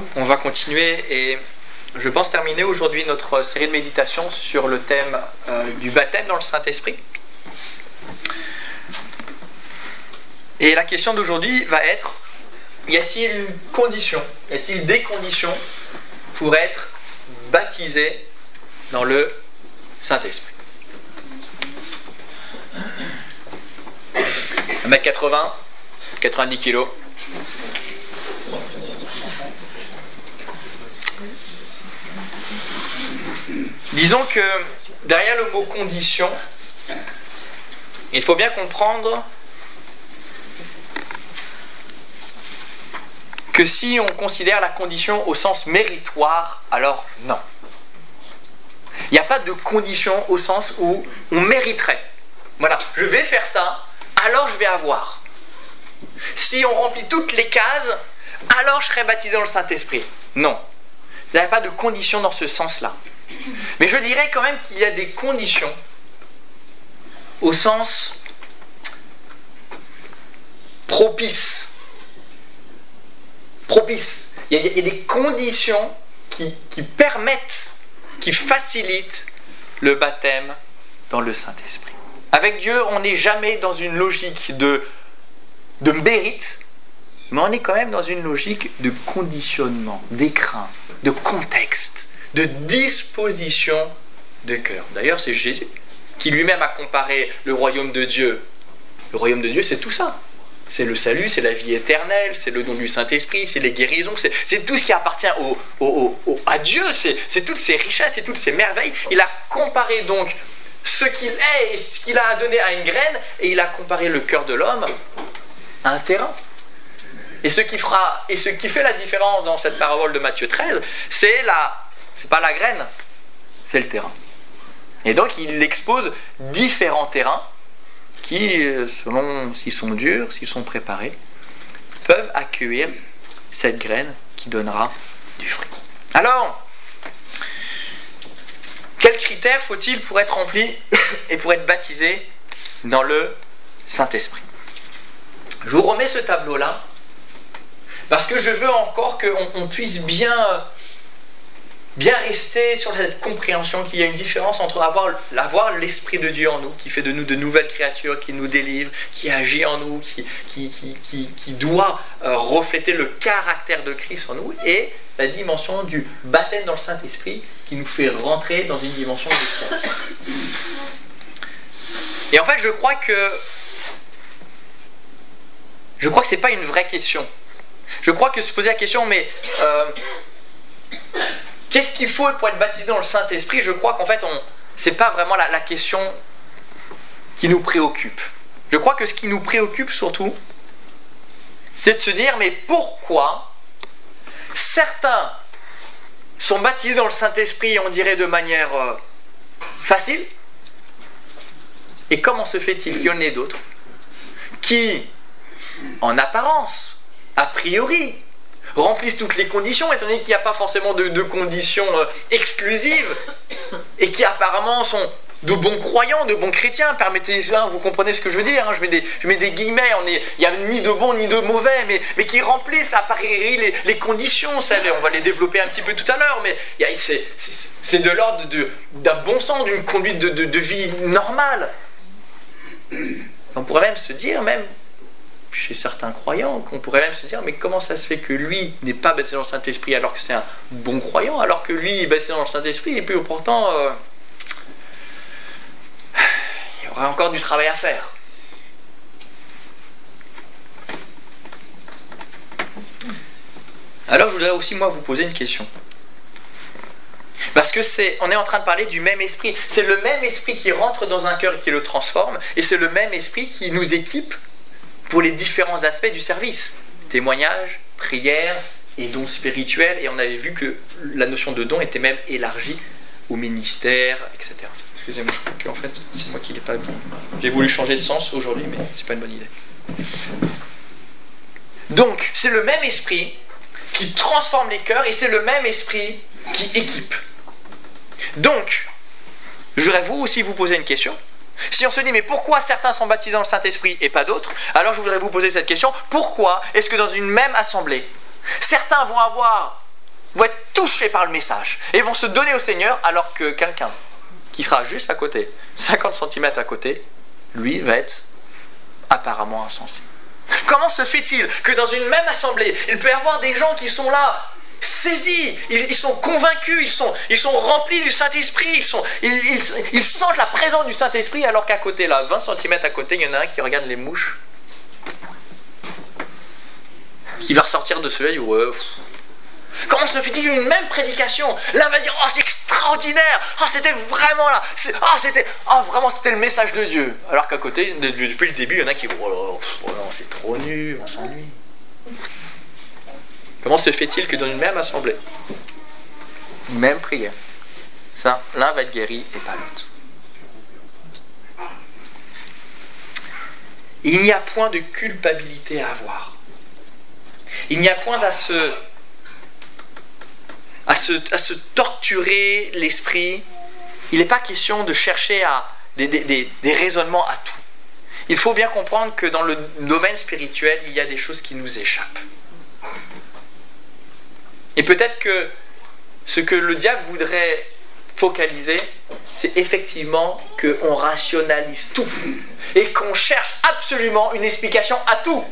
On va continuer et je pense terminer aujourd'hui notre série de méditations sur le thème du baptême dans le Saint-Esprit. Et la question d'aujourd'hui va être, y a-t-il une condition, y a-t-il des conditions pour être baptisé dans le Saint-Esprit? 1m80, 90 kg. Disons que derrière le mot condition, il faut bien comprendre que si on considère la condition au sens méritoire, alors non. Il n'y a pas de condition au sens où on mériterait. Voilà, je vais faire ça, alors je vais avoir. Si on remplit toutes les cases, alors je serai baptisé dans le Saint-Esprit. Non, il n'y a pas de condition dans ce sens-là. Mais je dirais quand même qu'il y a des conditions au sens propice. Propice. Il y a des conditions qui permettent, qui facilitent le baptême dans le Saint-Esprit. Avec Dieu, on n'est jamais dans une logique de mérite, mais on est quand même dans une logique de conditionnement, d'écrin, de contexte, de disposition de cœur. D'ailleurs, c'est Jésus qui lui-même a comparé le royaume de Dieu. Le royaume de Dieu, c'est tout ça. C'est le salut, c'est la vie éternelle, c'est le don du Saint-Esprit, c'est les guérisons, c'est tout ce qui appartient à Dieu, c'est toutes ces richesses et toutes ces merveilles. Il a comparé donc ce qu'il est et ce qu'il a donné à une graine, et il a comparé le cœur de l'homme à un terrain. Et ce qui fait la différence dans cette parabole de Matthieu 13, c'est pas la graine, c'est le terrain. Et donc il expose différents terrains qui, selon s'ils sont durs, s'ils sont préparés, peuvent accueillir cette graine qui donnera du fruit. Alors, quels critères faut-il pour être rempli et pour être baptisé dans le Saint-Esprit? Je vous remets ce tableau-là parce que je veux encore qu'on puisse bien rester sur cette compréhension qu'il y a une différence entre avoir l'Esprit de Dieu en nous, qui fait de nous de nouvelles créatures, qui nous délivre, qui agit en nous, qui doit refléter le caractère de Christ en nous, et la dimension du baptême dans le Saint-Esprit qui nous fait rentrer dans une dimension de service. Et en fait, je crois que c'est pas une vraie question. Je crois que se poser la question, mais qu'est-ce qu'il faut pour être baptisé dans le Saint-Esprit? Je crois qu'en fait, c'est pas vraiment la question qui nous préoccupe. Je crois que ce qui nous préoccupe surtout, c'est de se dire, mais pourquoi certains sont baptisés dans le Saint-Esprit, on dirait de manière facile, et comment se fait-il qu'il y en ait d'autres qui, en apparence, a priori, remplissent toutes les conditions, étant donné qu'il n'y a pas forcément de conditions exclusives, et qui apparemment sont de bons croyants, de bons chrétiens, permettez-moi, vous comprenez ce que je veux dire, hein, je mets des guillemets, il n'y a ni de bons ni de mauvais, mais qui remplissent a priori les conditions, on va les développer un petit peu tout à l'heure, mais c'est de l'ordre d'un bon sens, d'une conduite de vie normale. On pourrait même se dire, chez certains croyants, qu'on pourrait même se dire, mais comment ça se fait que lui n'est pas baptisé dans le Saint-Esprit alors que c'est un bon croyant, alors que lui est baptisé dans le Saint-Esprit, et puis pourtant il y aura encore du travail à faire. Alors je voudrais aussi moi vous poser une question. Parce que on est en train de parler du même esprit. C'est le même esprit qui rentre dans un cœur et qui le transforme, et c'est le même esprit qui nous équipe pour les différents aspects du service. Témoignage, prière et dons spirituels. Et on avait vu que la notion de don était même élargie au ministère, etc. Excusez-moi, je crois qu'en fait, c'est moi qui l'ai pas bien. J'ai voulu changer de sens aujourd'hui, mais c'est pas une bonne idée. Donc, c'est le même esprit qui transforme les cœurs, et c'est le même esprit qui équipe. Donc, je voudrais vous aussi vous poser une question. Si on se dit, mais pourquoi certains sont baptisés dans le Saint-Esprit et pas d'autres? Alors je voudrais vous poser cette question. Pourquoi est-ce que dans une même assemblée, certains vont avoir vont être touchés par le message et vont se donner au Seigneur, alors que quelqu'un qui sera juste à côté, 50 cm à côté, lui va être apparemment insensé. Comment se fait-il que dans une même assemblée, il peut y avoir des gens qui sont là, saisis, ils sont convaincus, ils sont remplis du Saint-Esprit, ils sentent la présence du Saint-Esprit, alors qu'à côté, là, 20 cm à côté, il y en a un qui regarde les mouches, qui va ressortir de ce œil, ouais. Comment se fait-il une même prédication? L'un va dire, oh c'est extraordinaire, oh c'était vraiment là, vraiment c'était le message de Dieu. Alors qu'à côté, depuis le début, il y en a qui, oh non, c'est trop nul, on s'ennuie. Comment se fait-il que dans une même assemblée, une même prière, ça, l'un va être guéri et pas l'autre? Il n'y a point de culpabilité à avoir. Il n'y a point à se torturer l'esprit. Il n'est pas question de chercher des raisonnements à tout. Il faut bien comprendre que dans le domaine spirituel, il y a des choses qui nous échappent. Et peut-être que ce que le diable voudrait focaliser, c'est effectivement qu'on rationalise tout et qu'on cherche absolument une explication à tout.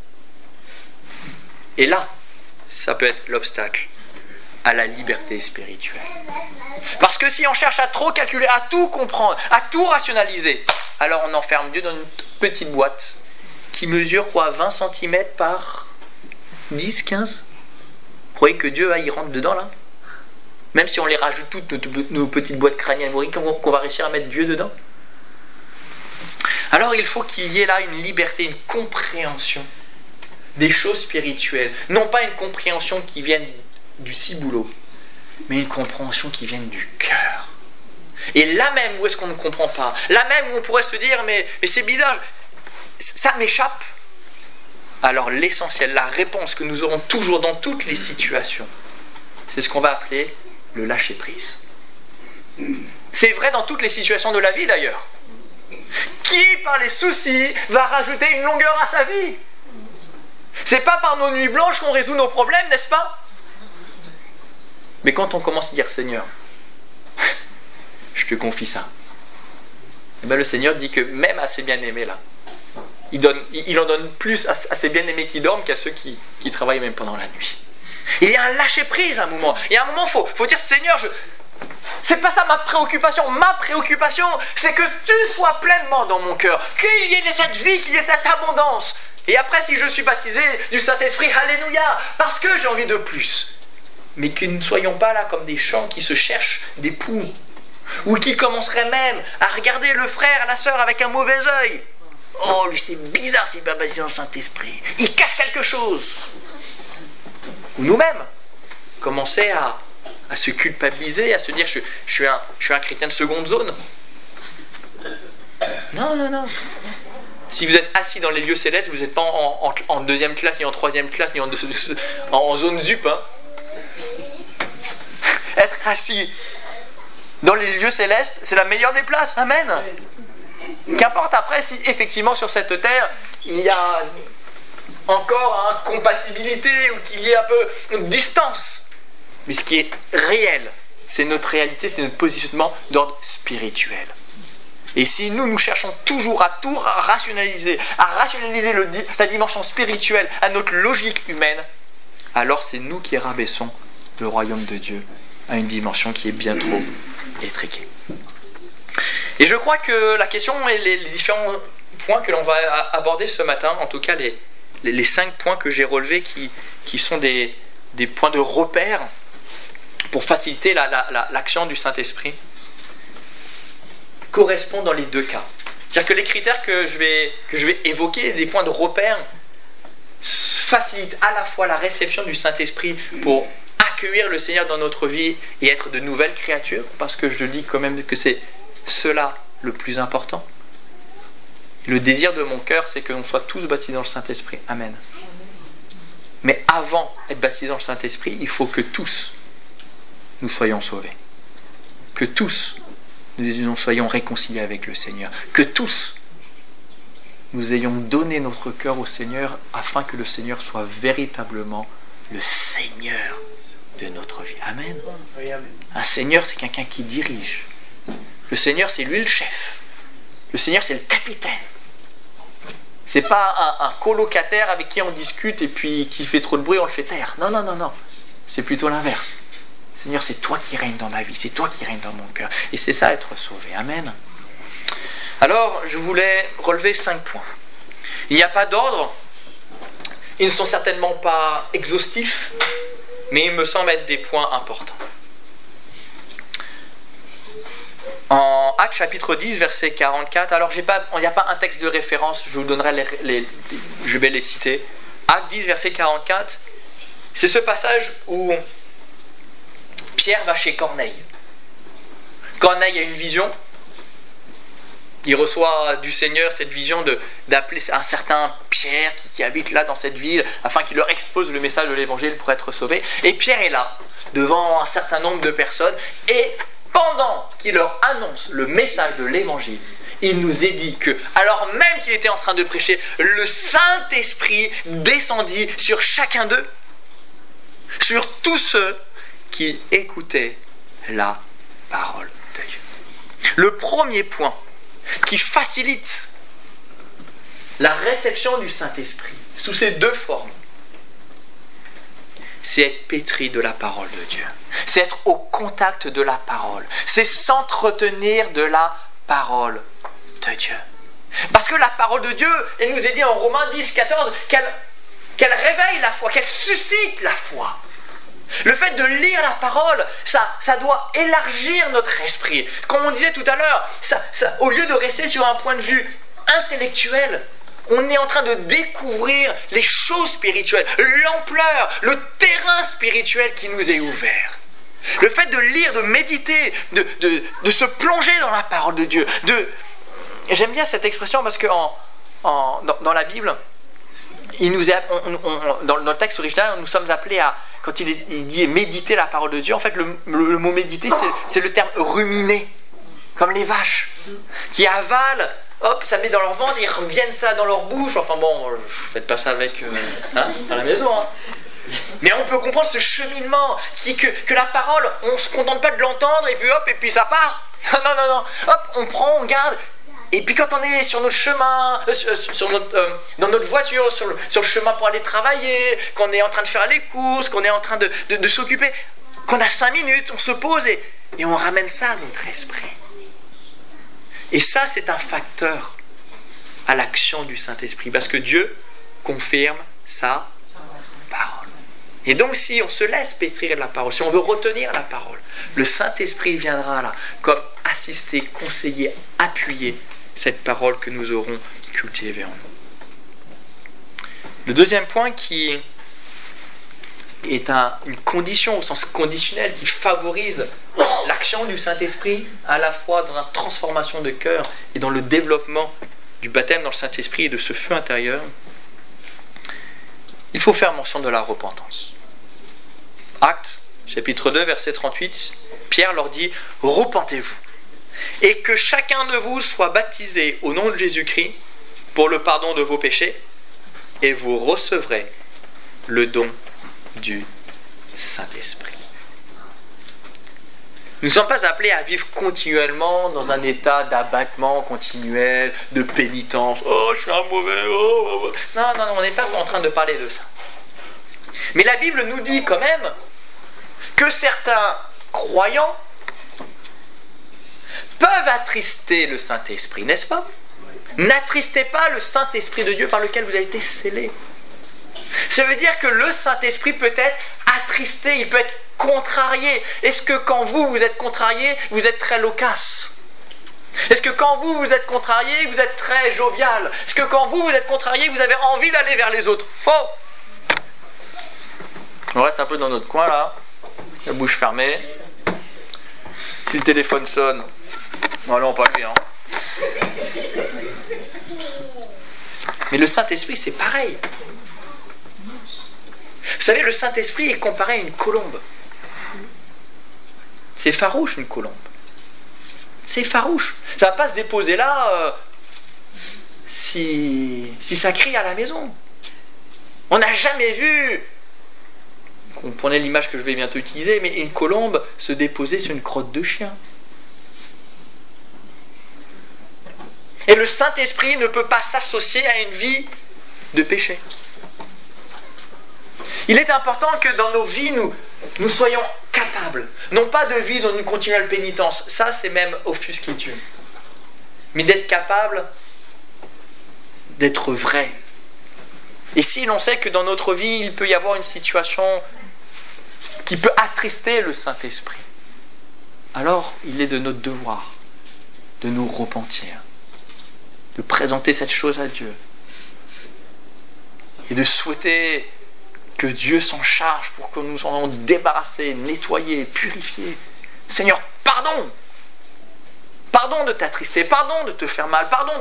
Et là, ça peut être l'obstacle à la liberté spirituelle. Parce que si on cherche à trop calculer, à tout comprendre, à tout rationaliser, alors on enferme Dieu dans une toute petite boîte qui mesure 20 cm par 10, 15 ? Vous croyez que Dieu y rentre dedans là? Même si on les rajoute toutes nos petites boîtes crâniennes, vous voyez qu'on va réussir à mettre Dieu dedans? Alors il faut qu'il y ait là une liberté, une compréhension des choses spirituelles. Non pas une compréhension qui vienne du ciboulot, mais une compréhension qui vienne du cœur. Et là même où est-ce qu'on ne comprend pas, là même où on pourrait se dire mais c'est bizarre, ça m'échappe. Alors l'essentiel, la réponse que nous aurons toujours dans toutes les situations, c'est ce qu'on va appeler le lâcher-prise. C'est vrai dans toutes les situations de la vie d'ailleurs. Qui par les soucis va rajouter une longueur à sa vie? C'est pas par nos nuits blanches qu'on résout nos problèmes, n'est-ce pas? Mais quand on commence à dire Seigneur, je te confie ça, et bien le Seigneur dit que même à ses bien-aimés là, il en donne plus à ses bien-aimés qui dorment qu'à ceux qui travaillent même pendant la nuit. Il y a un lâcher-prise à un moment. Il y a un moment, faut dire Seigneur, c'est pas ça ma préoccupation. Ma préoccupation, c'est que tu sois pleinement dans mon cœur, qu'il y ait cette vie, qu'il y ait cette abondance. Et après, si je suis baptisé du Saint-Esprit, alléluia, parce que j'ai envie de plus. Mais que nous ne soyons pas là comme des champs qui se cherchent des poux, ou qui commenceraient même à regarder le frère, la sœur avec un mauvais œil. Oh, lui c'est bizarre s'il n'est pas baptisé dans le Saint-Esprit. Il cache quelque chose. Ou nous-mêmes, commencer à se culpabiliser, à se dire je suis un chrétien de seconde zone. Non. Si vous êtes assis dans les lieux célestes, vous n'êtes pas en deuxième classe, ni en troisième classe, ni en zone ZUP. Hein. Être assis dans les lieux célestes, c'est la meilleure des places. Amen. Qu'importe après si effectivement sur cette terre, il y a encore incompatibilité ou qu'il y ait un peu de distance. Mais ce qui est réel, c'est notre réalité, c'est notre positionnement d'ordre spirituel. Et si nous cherchons toujours à tout rationaliser, la dimension spirituelle à notre logique humaine, alors c'est nous qui rabaissons le royaume de Dieu à une dimension qui est bien trop étriquée. Et je crois que la question et les différents points que l'on va aborder ce matin, en tout cas les 5 points que j'ai relevés qui sont des points de repère pour faciliter l'action du Saint-Esprit, correspondent dans les 2 cas. C'est-à-dire que les critères que je vais évoquer, des points de repère, facilitent à la fois la réception du Saint-Esprit pour accueillir le Seigneur dans notre vie et être de nouvelles créatures, parce que je dis quand même que c'est cela le plus important. Le désir de mon cœur, c'est que l'on soit tous baptisés dans le Saint-Esprit. Amen. Mais avant d'être baptisés dans le Saint-Esprit, il faut que tous nous soyons sauvés. Que tous nous soyons réconciliés avec le Seigneur. Que tous nous ayons donné notre cœur au Seigneur afin que le Seigneur soit véritablement le Seigneur de notre vie. Amen. Oui, amen. Un seigneur, c'est quelqu'un qui dirige. Le seigneur, c'est lui le chef. Le seigneur, c'est le capitaine. C'est pas un colocataire avec qui on discute et puis qui fait trop de bruit, on le fait taire. Non, non, non, non. C'est plutôt l'inverse. Seigneur, c'est toi qui règnes dans ma vie, c'est toi qui règnes dans mon cœur. Et c'est ça, être sauvé. Amen. Alors, je voulais relever 5 points. Il n'y a pas d'ordre. Ils ne sont certainement pas exhaustifs, mais ils me semblent être des points importants. En Actes chapitre 10, verset 44, alors il n'y a pas un texte de référence, je vous donnerai je vais les citer. Actes 10, verset 44, c'est ce passage où Pierre va chez Corneille. Corneille a une vision. Il reçoit du Seigneur cette vision d'appeler un certain Pierre qui habite là dans cette ville afin qu'il leur expose le message de l'évangile pour être sauvé. Et Pierre est là, devant un certain nombre de personnes. Et pendant qu'il leur annonce le message de l'évangile, il nous est dit que, alors même qu'il était en train de prêcher, le Saint-Esprit descendit sur chacun d'eux, sur tous ceux qui écoutaient la parole de Dieu. Le premier point qui facilite la réception du Saint-Esprit sous ces 2 formes, c'est être pétri de la parole de Dieu. C'est être au contact de la parole. C'est s'entretenir de la parole de Dieu. Parce que la parole de Dieu, elle nous est dit en Romains 10, 14, qu'elle réveille la foi, qu'elle suscite la foi. Le fait de lire la parole, ça doit élargir notre esprit. Comme on disait tout à l'heure, au lieu de rester sur un point de vue intellectuel, on est en train de découvrir les choses spirituelles, l'ampleur, le terrain spirituel qui nous est ouvert. Le fait de lire, de méditer, de se plonger dans la parole de Dieu. J'aime bien cette expression parce que dans la Bible, dans le texte original, nous sommes appelés à, quand il dit méditer la parole de Dieu, en fait le mot méditer, c'est le terme ruminer, comme les vaches, qui avalent, hop, ça met dans leur ventre, ils reviennent ça dans leur bouche, enfin bon, faites pas ça avec, à la maison, hein. Mais on peut comprendre ce cheminement, que la parole, on ne se contente pas de l'entendre, et puis hop, et puis ça part. Non, hop, on prend, on garde. Et puis quand on est sur notre chemin, dans notre voiture, sur le chemin pour aller travailler, qu'on est en train de faire les courses, qu'on est en train de s'occuper, qu'on a 5 minutes, on se pose et on ramène ça à notre esprit. Et ça, c'est un facteur à l'action du Saint-Esprit, parce que Dieu confirme sa parole. Et donc si on se laisse pétrir de la parole, si on veut retenir la parole, le Saint-Esprit viendra là, comme assister, conseiller, appuyer cette parole que nous aurons cultivée en nous. Le deuxième point qui est une condition au sens conditionnel qui favorise l'action du Saint-Esprit à la fois dans la transformation de cœur et dans le développement du baptême dans le Saint-Esprit et de ce feu intérieur, il faut faire mention de la repentance. Actes, chapitre 2, verset 38, Pierre leur dit « Repentez-vous, et que chacun de vous soit baptisé au nom de Jésus-Christ pour le pardon de vos péchés, et vous recevrez le don du Saint-Esprit. » Nous ne sommes pas appelés à vivre continuellement dans un état d'abattement continuel, de pénitence. « Oh, je suis un mauvais... oh. » Non, on n'est pas en train de parler de ça. Mais la Bible nous dit quand même que certains croyants peuvent attrister le Saint-Esprit, n'est-ce pas? N'attristez pas le Saint-Esprit de Dieu par lequel vous avez été scellés. Ça veut dire que le Saint-Esprit peut être attristé, il peut être contrarié. Est-ce que quand vous êtes contrarié, vous êtes très loquace? Est-ce que quand vous êtes contrarié, vous êtes très jovial? Est-ce que quand vous êtes contrarié, vous avez envie d'aller vers les autres? Faux! On reste un peu dans notre coin là, la bouche fermée. Si le téléphone sonne, non, pas lui, hein. Mais le Saint-Esprit, c'est pareil. Vous savez, le Saint-Esprit est comparé à une colombe. C'est farouche, une colombe. C'est farouche. Ça ne va pas se déposer là si ça crie à la maison. On n'a jamais vu comprenez l'image que je vais bientôt utiliser, mais une colombe se déposait sur une crotte de chien. Et le Saint-Esprit ne peut pas s'associer à une vie de péché. Il est important que dans nos vies, nous soyons capables, non pas de vivre dans une continuelle pénitence, ça c'est même offusquer Dieu, mais d'être capable d'être vrai. Et si l'on sait que dans notre vie, il peut y avoir une situation qui peut attrister le Saint-Esprit, alors il est de notre devoir de nous repentir, de présenter cette chose à Dieu et de souhaiter que Dieu s'en charge pour que nous soyons débarrassés, nettoyés, purifiés. Seigneur, pardon! Pardon de t'attrister, pardon de te faire mal, pardon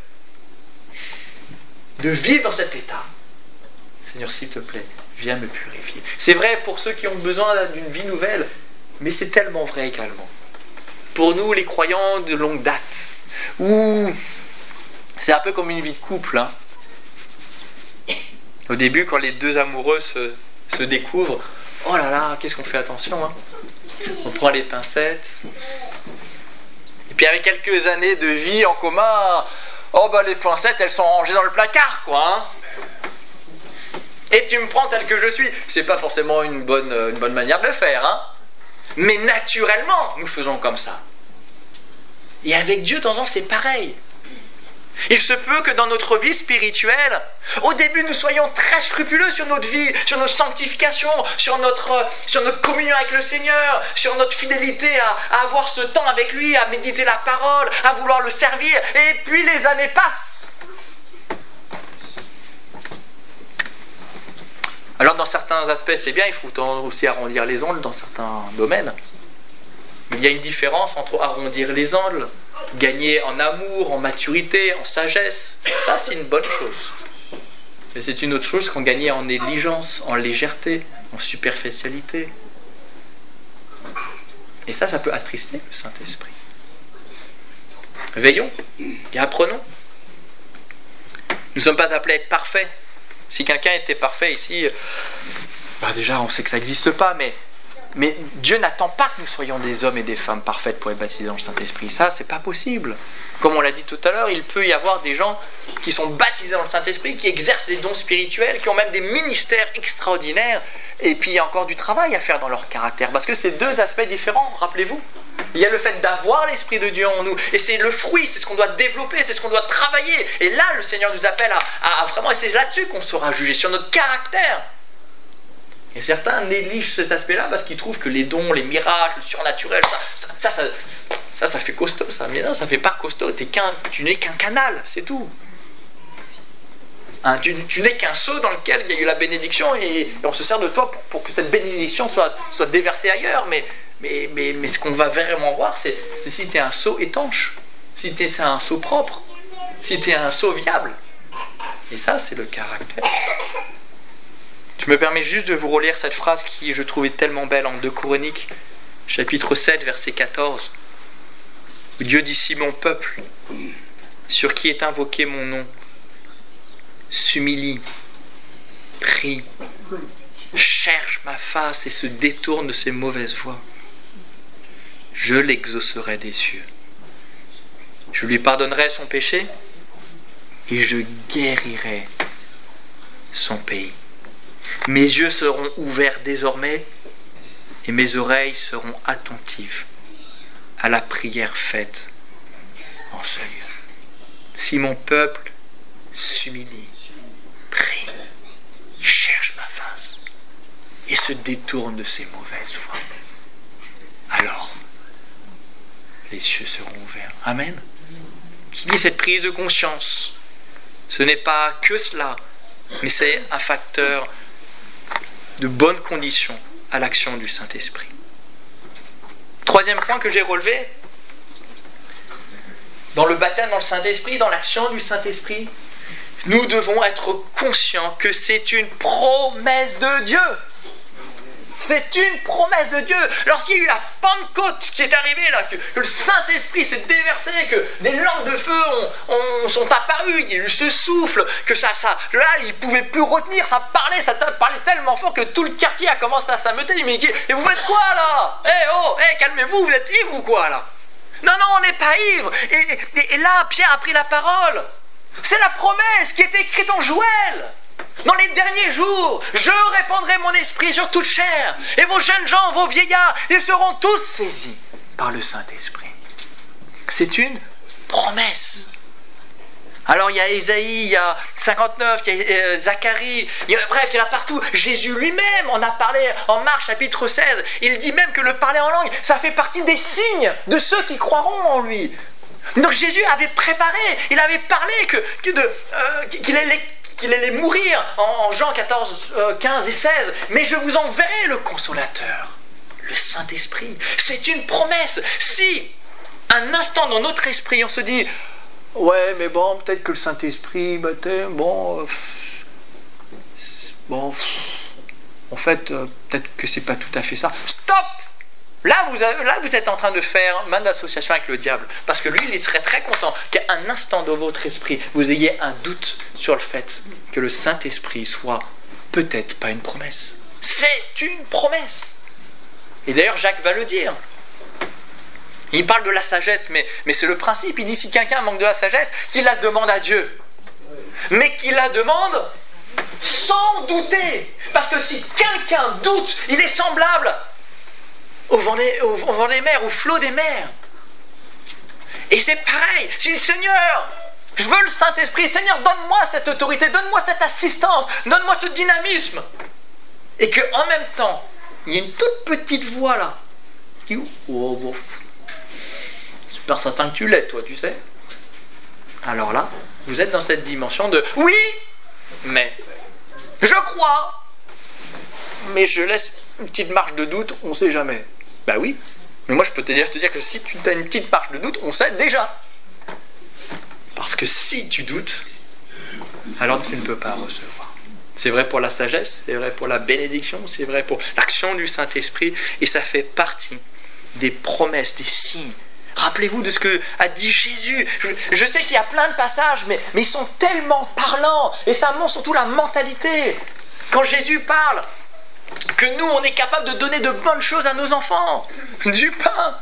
de vivre dans cet état. Seigneur, s'il te plaît, viens me purifier. C'est vrai pour ceux qui ont besoin d'une vie nouvelle, mais c'est tellement vrai également. Pour nous, les croyants de longue date, où c'est un peu comme une vie de couple, hein. Au début, quand les deux amoureux se découvrent, oh là là, qu'est-ce qu'on fait attention, hein. On prend les pincettes. Et puis avec quelques années de vie en commun, oh bah les pincettes, elles sont rangées dans le placard, quoi, hein. Et tu me prends tel que je suis. C'est pas forcément une bonne manière de le faire, hein. Mais naturellement, nous faisons comme ça. Et avec Dieu, de temps en temps, c'est pareil. Il se peut que dans notre vie spirituelle, au début, nous soyons très scrupuleux sur notre vie, sur notre sanctification, sur notre communion avec le Seigneur, sur notre fidélité à avoir ce temps avec lui, à méditer la parole, à vouloir le servir. Et puis les années passent. Alors dans certains aspects, c'est bien, il faut aussi arrondir les ongles dans certains domaines. Mais il y a une différence entre arrondir les ongles, gagner en amour, en maturité, en sagesse. Ça, c'est une bonne chose. Mais c'est une autre chose qu'en gagner en négligence, en légèreté, en superficialité. Et ça peut attrister le Saint-Esprit. Veillons et apprenons. Nous ne sommes pas appelés à être parfaits. Si quelqu'un était parfait ici, déjà on sait que ça n'existe pas, mais Dieu n'attend pas que nous soyons des hommes et des femmes parfaites pour être baptisés dans le Saint-Esprit. Ça, c'est pas possible. Comme on l'a dit tout à l'heure, il peut y avoir des gens qui sont baptisés dans le Saint-Esprit, qui exercent des dons spirituels, qui ont même des ministères extraordinaires, et puis il y a encore du travail à faire dans leur caractère, parce que c'est deux aspects différents, rappelez-vous. Il y a le fait d'avoir l'Esprit de Dieu en nous, et c'est le fruit, c'est ce qu'on doit développer, c'est ce qu'on doit travailler. Et là, le Seigneur nous appelle à vraiment, et c'est là-dessus qu'on sera jugé, sur notre caractère. Et certains négligent cet aspect-là parce qu'ils trouvent que les dons, les miracles, le surnaturel, ça fait costaud, ça. Mais non, ça fait pas costaud, tu n'es qu'un canal, c'est tout. Hein, tu n'es qu'un seau dans lequel il y a eu la bénédiction et on se sert de toi pour que cette bénédiction soit déversée ailleurs. Mais ce qu'on va vraiment voir, c'est si tu es un seau étanche, si tu es un seau propre, si tu es un seau viable. Et ça, c'est le caractère. Je me permets juste de vous relire cette phrase qui, je trouvais tellement belle en 2 Chroniques, chapitre 7, verset 14, où Dieu dit: si mon peuple, sur qui est invoqué mon nom, s'humilie, prie, cherche ma face et se détourne de ses mauvaises voies, je l'exaucerai des cieux. Je lui pardonnerai son péché et je guérirai son pays. Mes yeux seront ouverts désormais et mes oreilles seront attentives à la prière faite en ce lieu. Si mon peuple s'humilie, prie, cherche ma face et se détourne de ses mauvaises voies, alors les cieux seront ouverts. Amen. Qui dit cette prise de conscience, ce n'est pas que cela, mais c'est un facteur de bonnes conditions à l'action du Saint-Esprit. Troisième point que j'ai relevé, dans le baptême dans le Saint-Esprit, dans l'action du Saint-Esprit, nous devons être conscients que c'est une promesse de Dieu. C'est une promesse de Dieu. Lorsqu'il y a eu la Pentecôte qui est arrivée, là, que le Saint-Esprit s'est déversé, que des langues de feu sont apparues, il y a eu ce souffle, que là, il ne pouvait plus retenir, ça parlait tellement fort que tout le quartier a commencé à s'ameuter. Il dit, mais et vous faites quoi là? Calmez-vous, vous êtes ivres ou quoi là? Non, on n'est pas ivres. Et là, Pierre a pris la parole. C'est la promesse qui est écrite en Joël. Dans les derniers jours, je répandrai mon esprit sur toute chair, et vos jeunes gens, vos vieillards, ils seront tous saisis par le Saint-Esprit. C'est une promesse. Alors il y a Ésaïe, il y a 59, il y a Zacharie, bref, il y en a partout. Jésus lui-même en a parlé en Marc chapitre 16. Il dit même que le parler en langue, ça fait partie des signes de ceux qui croiront en lui. Donc Jésus avait préparé, il avait parlé qu'il allait mourir en Jean 14, 15 et 16. Mais je vous enverrai le Consolateur, le Saint-Esprit. C'est une promesse. Si, un instant dans notre esprit, on se dit « Ouais, mais bon, peut-être que le Saint-Esprit, baptême, en fait, peut-être que c'est pas tout à fait ça. » Stop! Là, vous êtes en train de faire main d'association avec le diable. Parce que lui, il serait très content qu'à un instant dans votre esprit, vous ayez un doute sur le fait que le Saint-Esprit soit peut-être pas une promesse. C'est une promesse. Et d'ailleurs, Jacques va le dire. Il parle de la sagesse, mais c'est le principe. Il dit, si quelqu'un manque de la sagesse, qu'il la demande à Dieu. Mais qu'il la demande sans douter. Parce que si quelqu'un doute, il est semblable au vent des mers, au flot des mers. Et c'est pareil, si le Seigneur, je veux le Saint-Esprit, Seigneur, donne-moi cette autorité, donne-moi cette assistance, donne-moi ce dynamisme. Et qu'en même temps, il y a une toute petite voix là, qui dit, super certain que tu l'es, toi, tu sais. Alors là, vous êtes dans cette dimension de, oui, mais, je crois, mais je laisse une petite marge de doute, on ne sait jamais. Bah oui, mais moi je peux te dire que si tu as une petite marge de doute, on sait déjà. Parce que si tu doutes, alors tu ne peux pas recevoir. C'est vrai pour la sagesse, c'est vrai pour la bénédiction, c'est vrai pour l'action du Saint-Esprit, et ça fait partie des promesses, des signes. Rappelez-vous de ce que a dit Jésus. Je sais qu'il y a plein de passages, mais ils sont tellement parlants, et ça montre surtout la mentalité. Quand Jésus parle que nous, on est capable de donner de bonnes choses à nos enfants, du pain,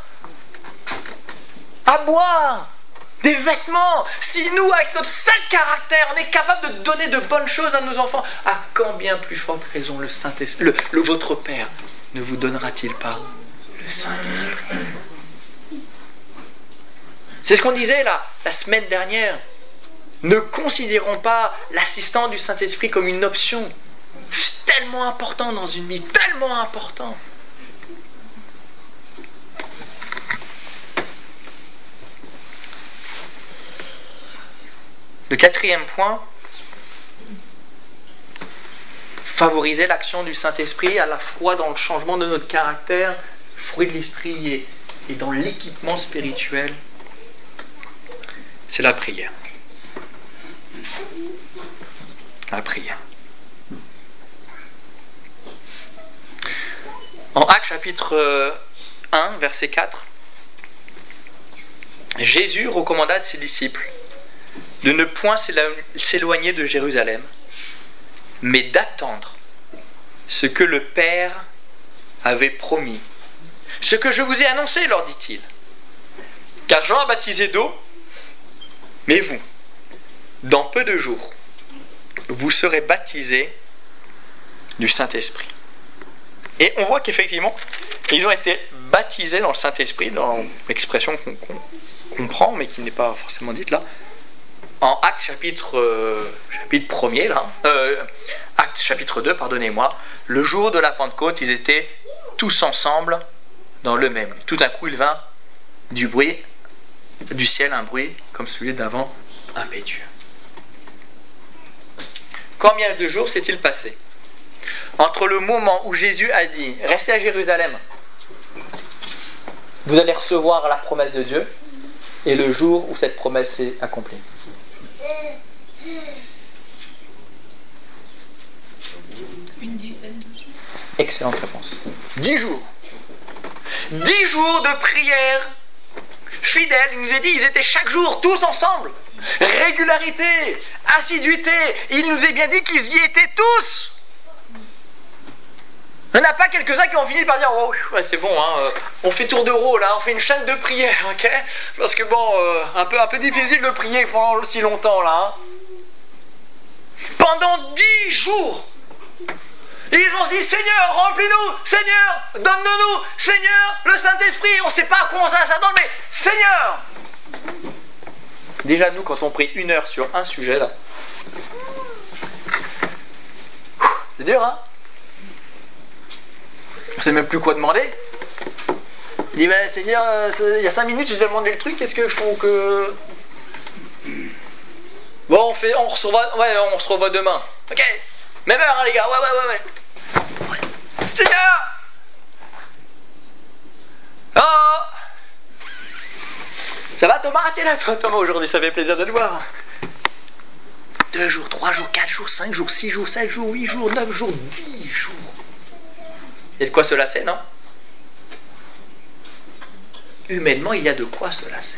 à boire, des vêtements. Si nous, avec notre sale caractère, on est capable de donner de bonnes choses à nos enfants, à quand bien plus forte raison le Saint-Esprit, votre Père, ne vous donnera-t-il pas le Saint-Esprit? C'est ce qu'on disait là, la semaine dernière. Ne considérons pas l'assistant du Saint-Esprit comme une option. C'est tellement important dans une vie, tellement important. Le quatrième point, favoriser l'action du Saint-Esprit à la fois dans le changement de notre caractère, fruit de l'esprit, et dans l'équipement spirituel, c'est la prière. La prière. En Actes chapitre 1, verset 4, Jésus recommanda à ses disciples de ne point s'éloigner de Jérusalem, mais d'attendre ce que le Père avait promis. Ce que je vous ai annoncé, leur dit-il. Car Jean a baptisé d'eau, mais vous, dans peu de jours, vous serez baptisés du Saint-Esprit. Et on voit qu'effectivement, ils ont été baptisés dans le Saint-Esprit, dans l'expression qu'on comprend, mais qui n'est pas forcément dite là, en Actes chapitre 1er, là, Actes chapitre 2, pardonnez-moi, le jour de la Pentecôte, ils étaient tous ensemble dans le même lieu. Tout d'un coup, il vint du bruit, du ciel, un bruit comme celui d'un vent impétueux. Combien de jours s'est-il passé entre le moment où Jésus a dit « Restez à Jérusalem, vous allez recevoir la promesse de Dieu » et le jour où cette promesse s'est accomplie? Une dizaine de jours. Excellente réponse. 10 jours. 10 jours de prière fidèle. Il nous a dit, ils étaient chaque jour, tous ensemble. Régularité, assiduité. Il nous a bien dit qu'ils y étaient tous. Il n'y en a pas quelques-uns qui ont fini par dire « Oh, ouais, c'est bon, hein, on fait tour de rôle, hein, on fait une chaîne de prière, ok ?» Parce que bon, un peu difficile de prier pendant si longtemps, là. Hein. Pendant 10 jours, ils ont dit « Seigneur, remplis-nous, Seigneur, donne-nous, Seigneur, le Saint-Esprit, on ne sait pas à quoi ça donne, mais Seigneur !» Déjà, nous, quand on prie 1 heure sur un sujet, là, c'est dur, hein? On ne sait même plus quoi demander. Il dit, ben, Seigneur, il y a 5 minutes, j'ai déjà demandé le truc, qu'est-ce qu'il faut que... Bon, on se revoit demain. Ok, même heure, hein, les gars, ouais. Seigneur! Oh! Ça va, Thomas? T'es là, toi, Thomas, aujourd'hui, ça fait plaisir de te voir. 2 jours, 3 jours, 4 jours, 5 jours, 6 jours, 7 jours, 8 jours, 9 jours, 10 jours. Il y a de quoi se lasser, non? Humainement, il y a de quoi se lasser.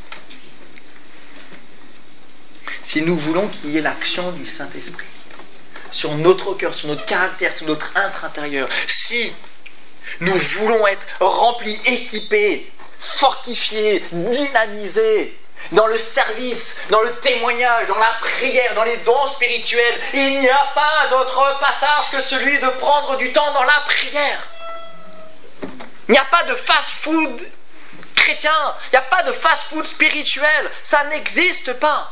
Si nous voulons qu'il y ait l'action du Saint-Esprit sur notre cœur, sur notre caractère, sur notre être intérieur, si nous voulons être remplis, équipés, fortifiés, dynamisés, dans le service, dans le témoignage, dans la prière, dans les dons spirituels, il n'y a pas d'autre passage que celui de prendre du temps dans la prière. Il n'y a pas de fast-food chrétien, il n'y a pas de fast-food spirituel, ça n'existe pas.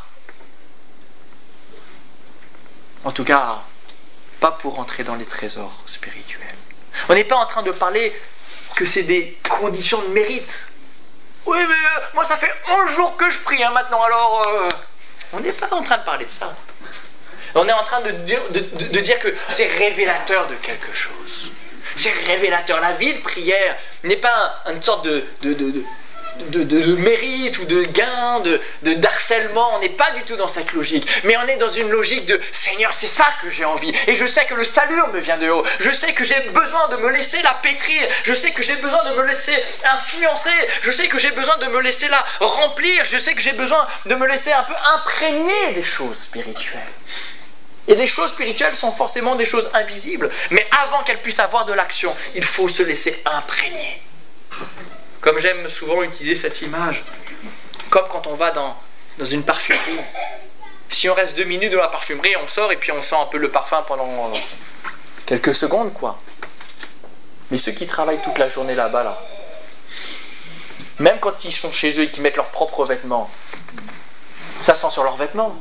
En tout cas, pas pour entrer dans les trésors spirituels. On n'est pas en train de parler que c'est des conditions de mérite. Oui, mais moi ça fait 11 jours que je prie maintenant, alors on n'est pas en train de parler de ça. On est en train de dire que c'est révélateur de quelque chose. C'est révélateur. La vie de prière n'est pas une sorte de mérite ou de gain, d'harcèlement. On n'est pas du tout dans cette logique. Mais on est dans une logique de Seigneur, c'est ça que j'ai envie. Et je sais que le salut me vient de haut. Je sais que j'ai besoin de me laisser la pétrir. Je sais que j'ai besoin de me laisser influencer. Je sais que j'ai besoin de me laisser la remplir. Je sais que j'ai besoin de me laisser un peu imprégner des choses spirituelles. Et les choses spirituelles sont forcément des choses invisibles. Mais avant qu'elles puissent avoir de l'action, il faut se laisser imprégner. Comme j'aime souvent utiliser cette image, comme quand on va dans une parfumerie. Si on reste 2 minutes dans la parfumerie, on sort et puis on sent un peu le parfum pendant quelques secondes, quoi. Mais ceux qui travaillent toute la journée là-bas, là, même quand ils sont chez eux et qu'ils mettent leurs propres vêtements, ça sent sur leurs vêtements.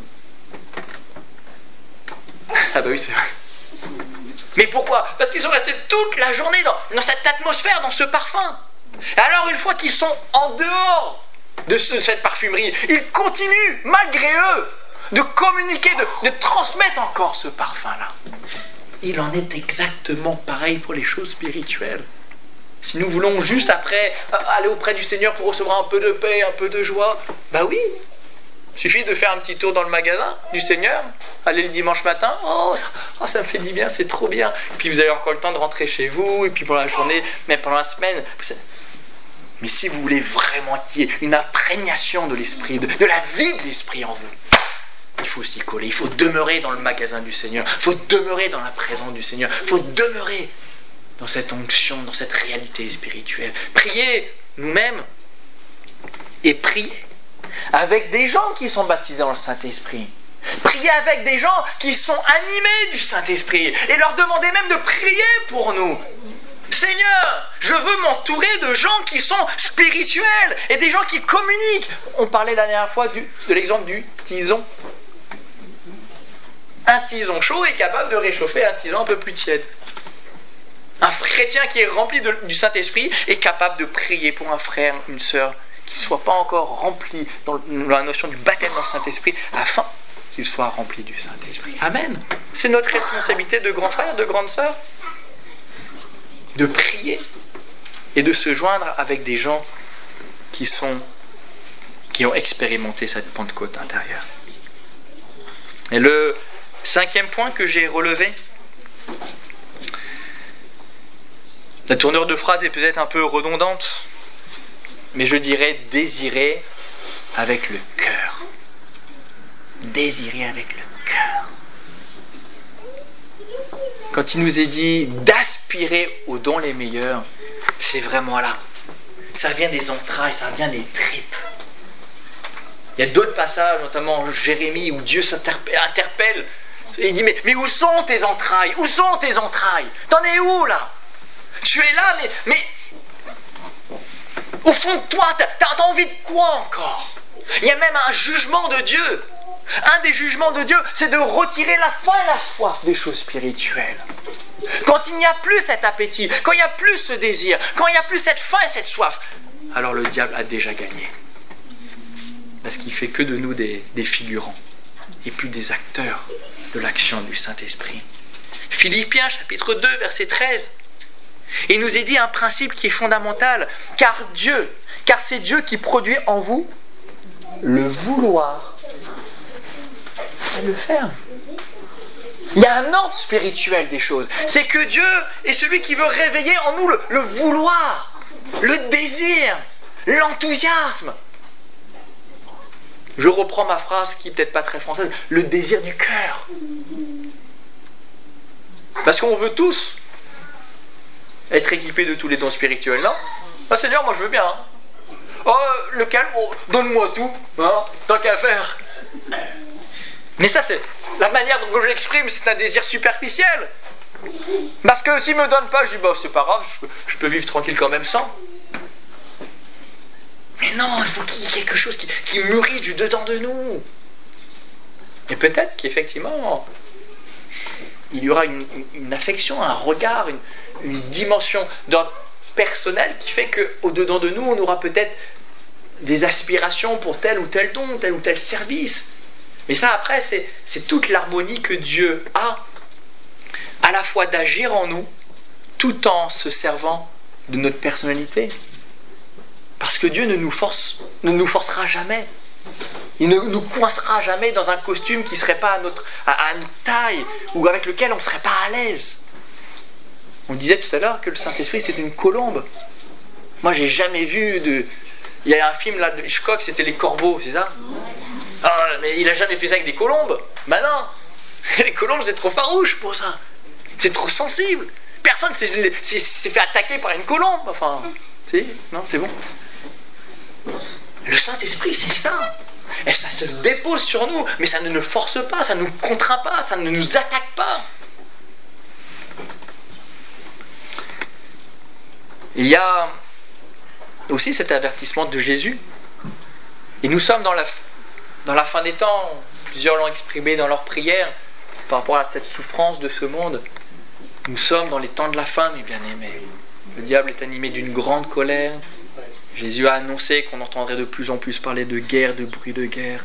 Ah bah oui, c'est vrai. Mais pourquoi? Parce qu'ils sont restés toute la journée dans cette atmosphère, dans ce parfum. Alors une fois qu'ils sont en dehors de cette parfumerie, ils continuent, malgré eux, de communiquer, de transmettre encore ce parfum-là. Il en est exactement pareil pour les choses spirituelles. Si nous voulons juste après aller auprès du Seigneur pour recevoir un peu de paix, un peu de joie, bah oui, il suffit de faire un petit tour dans le magasin du Seigneur, aller le dimanche matin, ça me fait du bien, c'est trop bien. Puis vous avez encore le temps de rentrer chez vous, et puis pendant la journée, même pendant la semaine. Mais si vous voulez vraiment qu'il y ait une imprégnation de l'esprit, de la vie de l'esprit en vous, il faut s'y coller, il faut demeurer dans le magasin du Seigneur, il faut demeurer dans la présence du Seigneur, il faut demeurer dans cette onction, dans cette réalité spirituelle. Priez nous-mêmes et priez avec des gens qui sont baptisés dans le Saint-Esprit. Priez avec des gens qui sont animés du Saint-Esprit et leur demandez même de prier pour nous. Seigneur, je veux m'entourer de gens qui sont spirituels et des gens qui communiquent. On parlait la dernière fois de l'exemple du tison. Un tison chaud est capable de réchauffer un tison un peu plus tiède. Un chrétien qui est rempli du Saint-Esprit est capable de prier pour un frère, une sœur qui ne soit pas encore rempli dans la notion du baptême dans le Saint-Esprit afin qu'il soit rempli du Saint-Esprit. Amen. C'est notre responsabilité de grands frères, de grandes sœurs, de prier et de se joindre avec des gens qui ont expérimenté cette Pentecôte intérieure. Et le 5e point que j'ai relevé, La tournure de phrase est peut-être un peu redondante, mais je dirais désirer avec le cœur. Désirer avec le cœur. Quand il nous est dit d'aspirer aux dons les meilleurs, c'est vraiment là. Ça vient des entrailles, ça vient des tripes. Il y a d'autres passages, notamment Jérémie, où Dieu interpelle. Il dit, mais où sont tes entrailles? Où sont tes entrailles? T'en es où là? Tu es là, mais au fond de toi, t'as envie de quoi encore? Il y a même un jugement de Dieu. Un des jugements de Dieu, c'est de retirer la faim et la soif des choses spirituelles. Quand il n'y a plus cet appétit, quand il n'y a plus ce désir, quand il n'y a plus cette faim et cette soif, alors le diable a déjà gagné. Parce qu'il fait que de nous des figurants et plus des acteurs de l'action du Saint-Esprit. Philippiens chapitre 2 verset 13. Il nous est dit un principe qui est fondamental, car c'est Dieu qui produit en vous le vouloir et le faire. Il y a un ordre spirituel des choses. C'est que Dieu est celui qui veut réveiller en nous le vouloir, le désir, l'enthousiasme. Je reprends ma phrase qui n'est peut-être pas très française, le désir du cœur. Parce qu'on veut tous être équipés de tous les dons spirituels, non? Ah Seigneur, moi je veux bien. Hein. Oh, lequel? Oh, donne-moi tout, hein, tant qu'à faire. Mais ça, c'est la manière dont je l'exprime, c'est un désir superficiel. Parce que s'il ne me donne pas, je dis, bah, c'est pas grave, je peux vivre tranquille quand même sans. Mais non, il faut qu'il y ait quelque chose qui mûrit du dedans de nous. Et peut-être qu'effectivement, il y aura une affection, un regard, une dimension d'ordre personnel qui fait qu'au-dedans de nous, on aura peut-être des aspirations pour tel ou tel don, tel ou tel service. Mais ça, après, c'est toute l'harmonie que Dieu a, à la fois d'agir en nous, tout en se servant de notre personnalité. Parce que Dieu ne nous forcera jamais. Il ne nous coincera jamais dans un costume qui ne serait pas à notre taille ou avec lequel on ne serait pas à l'aise. On disait tout à l'heure que le Saint-Esprit, c'est une colombe. Moi, j'ai jamais vu de... Il y a un film là de Hitchcock, c'était Les Corbeaux, c'est ça? Ah, mais il a jamais fait ça avec des colombes. Ben non. Les colombes, c'est trop farouche pour ça. C'est trop sensible. Personne s'est fait attaquer par une colombe. Enfin, si, non, c'est bon. Le Saint-Esprit, c'est ça. Et ça se dépose sur nous, mais ça ne nous force pas, ça ne nous contraint pas, ça ne nous attaque pas. Il y a aussi cet avertissement de Jésus. Et nous sommes dans la fin des temps. Plusieurs l'ont exprimé dans leur prière par rapport à cette souffrance de ce monde. Nous sommes dans les temps de la fin, mes bien-aimés. Le diable est animé d'une grande colère. Jésus a annoncé qu'on entendrait de plus en plus parler de guerre, de bruit de guerre.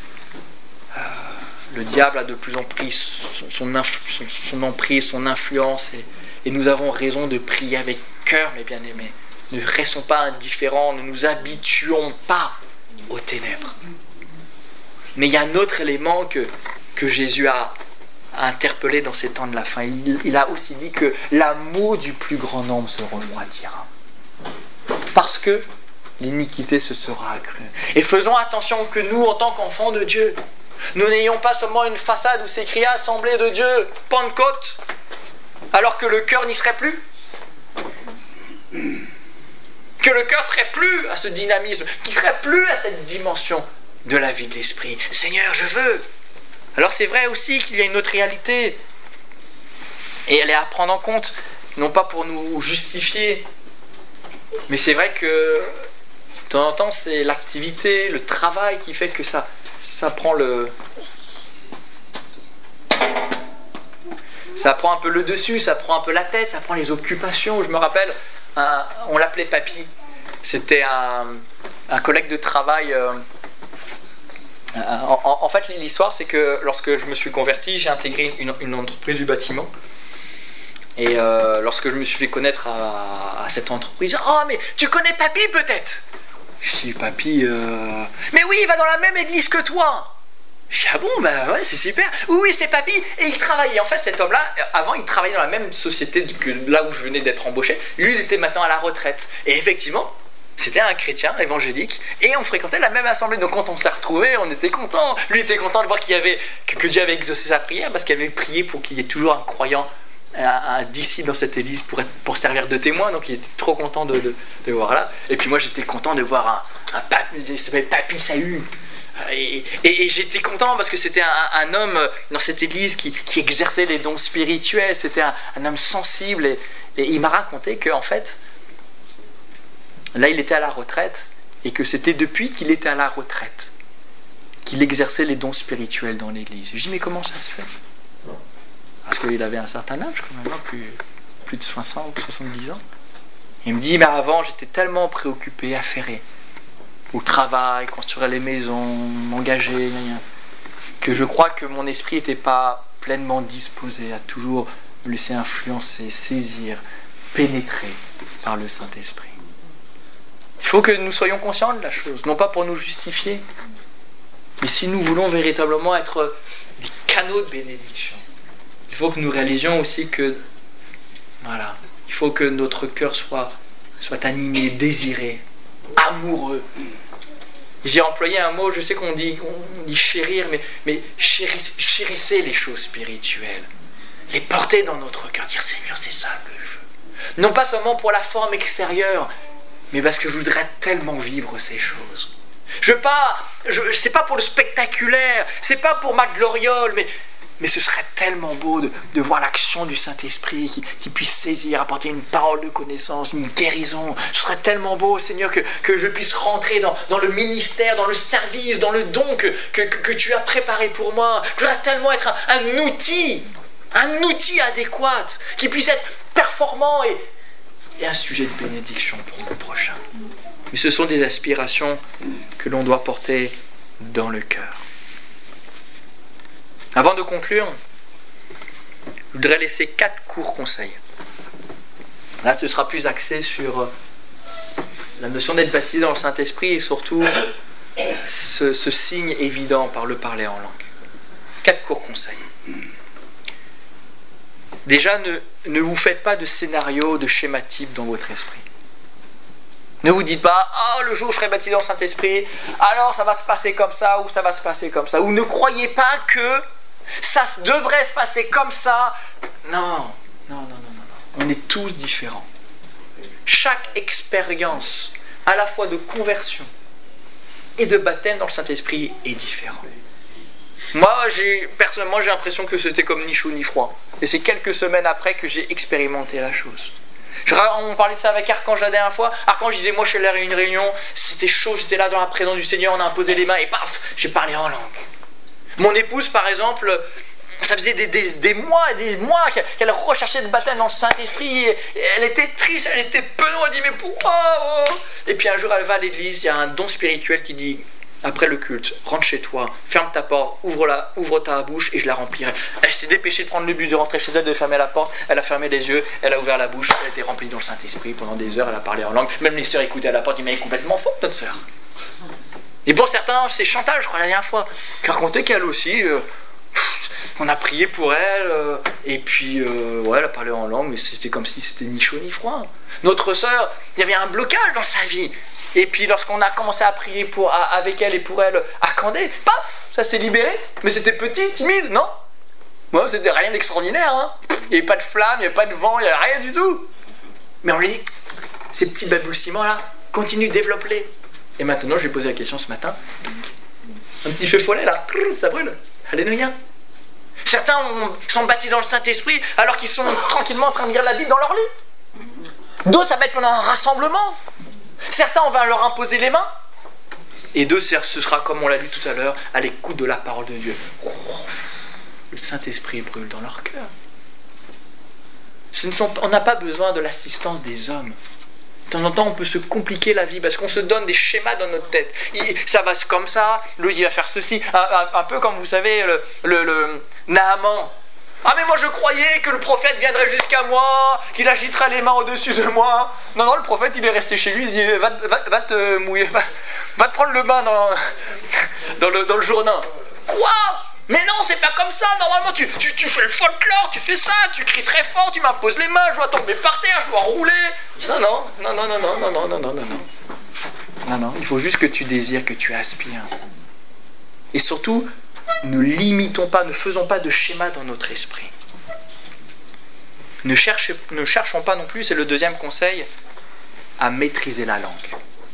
Le diable a de plus en plus son emprise, son influence. Et nous avons raison de prier avec cœur, mes bien-aimés. Ne restons pas indifférents, ne nous habituons pas aux ténèbres. Mais il y a un autre élément que Jésus a interpellé dans ces temps de la fin. Il a aussi dit que l'amour du plus grand nombre se refroidira. Parce que l'iniquité se sera accrue. Et faisons attention que nous, en tant qu'enfants de Dieu, nous n'ayons pas seulement une façade où c'est écrit Assemblée de Dieu, Pentecôte, alors que le cœur n'y serait plus. Que le cœur serait plus à ce dynamisme, qu'il serait plus à cette dimension de la vie de l'esprit. Seigneur, je veux. Alors c'est vrai aussi qu'il y a une autre réalité. Et elle est à prendre en compte, non pas pour nous justifier, mais c'est vrai que de temps en temps, c'est l'activité, le travail qui fait que ça prend ça prend un peu le dessus, ça prend un peu la tête, ça prend les occupations. Je me rappelle, on l'appelait Papy. C'était un collègue de travail. En fait, l'histoire, c'est que lorsque je me suis converti, j'ai intégré une entreprise du bâtiment. Et lorsque je me suis fait connaître à cette entreprise, « Oh, mais tu connais Papy peut-être ?» Je dis « Papy, mais oui, il va dans la même église que toi !» Je dis, ah bon, bah ouais, c'est super. Oui, c'est papy. Et il travaillait. En fait, cet homme-là, avant, il travaillait dans la même société que là où je venais d'être embauché. Lui, il était maintenant à la retraite. Et effectivement, c'était un chrétien évangélique. Et on fréquentait la même assemblée. Donc quand on s'est retrouvés, on était contents. Lui était content de voir que Dieu avait exaucé sa prière parce qu'il avait prié pour qu'il y ait toujours un croyant, un disciple dans cette église pour servir de témoin. Donc il était trop content de voir là. Et puis moi, j'étais content de voir un papy, il s'appelait Papy Saül. Et j'étais content parce que c'était un homme dans cette église qui exerçait les dons spirituels. C'était un homme sensible et il m'a raconté qu'en fait, là il était à la retraite et que c'était depuis qu'il était à la retraite qu'il exerçait les dons spirituels dans l'église. Je dis mais comment ça se fait? Parce qu'il avait un certain âge quand même, plus de 60, 70 ans. Il me dit mais avant j'étais tellement préoccupé, affairé au travail, construire les maisons, m'engager, que je crois que mon esprit n'était pas pleinement disposé à toujours me laisser influencer, saisir, pénétrer par le Saint-Esprit. Il faut que nous soyons conscients de la chose, non pas pour nous justifier, mais si nous voulons véritablement être des canaux de bénédiction. Il faut que nous réalisions aussi que, voilà, il faut que notre cœur soit animé, désiré, amoureux. J'ai employé un mot, je sais qu'on dit chérir, mais chérissez les choses spirituelles. Les porter dans notre cœur, dire Seigneur, c'est ça que je veux. Non pas seulement pour la forme extérieure, mais parce que je voudrais tellement vivre ces choses. C'est pas pour le spectaculaire, c'est pas pour ma gloriole, mais ce serait tellement beau de voir l'action du Saint-Esprit qui puisse saisir, apporter une parole de connaissance, une guérison. Ce serait tellement beau, Seigneur, que je puisse rentrer dans le ministère, dans le service, dans le don que tu as préparé pour moi. Je voudrais tellement être un outil adéquat, qui puisse être performant et un sujet de bénédiction pour mon prochain. Mais ce sont des aspirations que l'on doit porter dans le cœur. Avant de conclure, je voudrais laisser 4 courts conseils. Là, ce sera plus axé sur la notion d'être baptisé dans le Saint-Esprit et surtout ce signe évident par le parler en langue. 4 courts conseils. Déjà, ne vous faites pas de scénario, de schéma type dans votre esprit. Ne vous dites pas, le jour où je serai baptisé dans le Saint-Esprit, alors ça va se passer comme ça, ou ça va se passer comme ça. Ou ne croyez pas que ça devrait se passer comme ça. Non. On est tous différents. Chaque expérience, à la fois de conversion et de baptême dans le Saint-Esprit, est différente. Moi, personnellement, j'ai l'impression que c'était comme ni chaud ni froid. Et c'est quelques semaines après que j'ai expérimenté la chose. On parlait de ça avec Archange la dernière fois. Archange disait, moi je suis allé à une réunion, c'était chaud, j'étais là dans la présence du Seigneur, on a imposé les mains et paf, j'ai parlé en langue. Mon épouse, par exemple, ça faisait des mois et des mois qu'elle recherchait le baptême dans le Saint-Esprit. Et elle était triste, elle était penaud, elle dit mais pourquoi? Et puis un jour elle va à l'église, il y a un don spirituel qui dit, après le culte, rentre chez toi, ferme ta porte, ouvre ta bouche et je la remplirai. Elle s'est dépêchée de prendre le bus, de rentrer chez elle, de fermer la porte. Elle a fermé les yeux, elle a ouvert la bouche, elle était remplie dans le Saint-Esprit. Pendant des heures, elle a parlé en langue. Même les sœurs écoutaient à la porte, ils m'avaient complètement fou, notre sœur. Et pour certains, c'est Chantal, je crois, la dernière fois, qui a raconté qu'elle aussi, on a prié pour elle, et puis, elle a parlé en langue, mais c'était comme si c'était ni chaud ni froid. Notre sœur, il y avait un blocage dans sa vie. Et puis lorsqu'on a commencé à prier avec elle et pour elle à Candé, paf, ça s'est libéré. Mais c'était petit, timide, non? Moi, c'était rien d'extraordinaire. Hein. Il n'y avait pas de flamme, il n'y avait pas de vent, il n'y avait rien du tout. Mais on lui dit, ces petits balbutiements-là, continue, développe-les. Et maintenant, je lui ai posé la question ce matin. Un petit feu follet là, ça brûle. Alléluia. Certains sont baptisés dans le Saint-Esprit alors qu'ils sont tranquillement en train de lire la Bible dans leur lit. D'autres, ça va être pendant un rassemblement. Certains, on va leur imposer les mains. Et d'autres, ce sera comme on l'a lu tout à l'heure, à l'écoute de la parole de Dieu. Le Saint-Esprit brûle dans leur cœur. On n'a pas besoin de l'assistance des hommes. De temps en temps, on peut se compliquer la vie parce qu'on se donne des schémas dans notre tête. Ça va comme ça, l'autre il va faire ceci. Un peu comme vous savez, le Naaman. Ah mais moi je croyais que le prophète viendrait jusqu'à moi, qu'il agiterait les mains au-dessus de moi. Non, le prophète il est resté chez lui, il dit va te mouiller, va te prendre le bain dans le Jourdain. Quoi? Mais non, c'est pas comme ça. Normalement, tu fais le folklore, tu fais ça, tu cries très fort, tu m'imposes les mains, je dois tomber par terre, je dois rouler. Non. Non, il faut juste que tu désires, que tu aspires. Et surtout, ne limitons pas, ne faisons pas de schéma dans notre esprit. Ne cherchons pas non plus, c'est le deuxième conseil, à maîtriser la langue.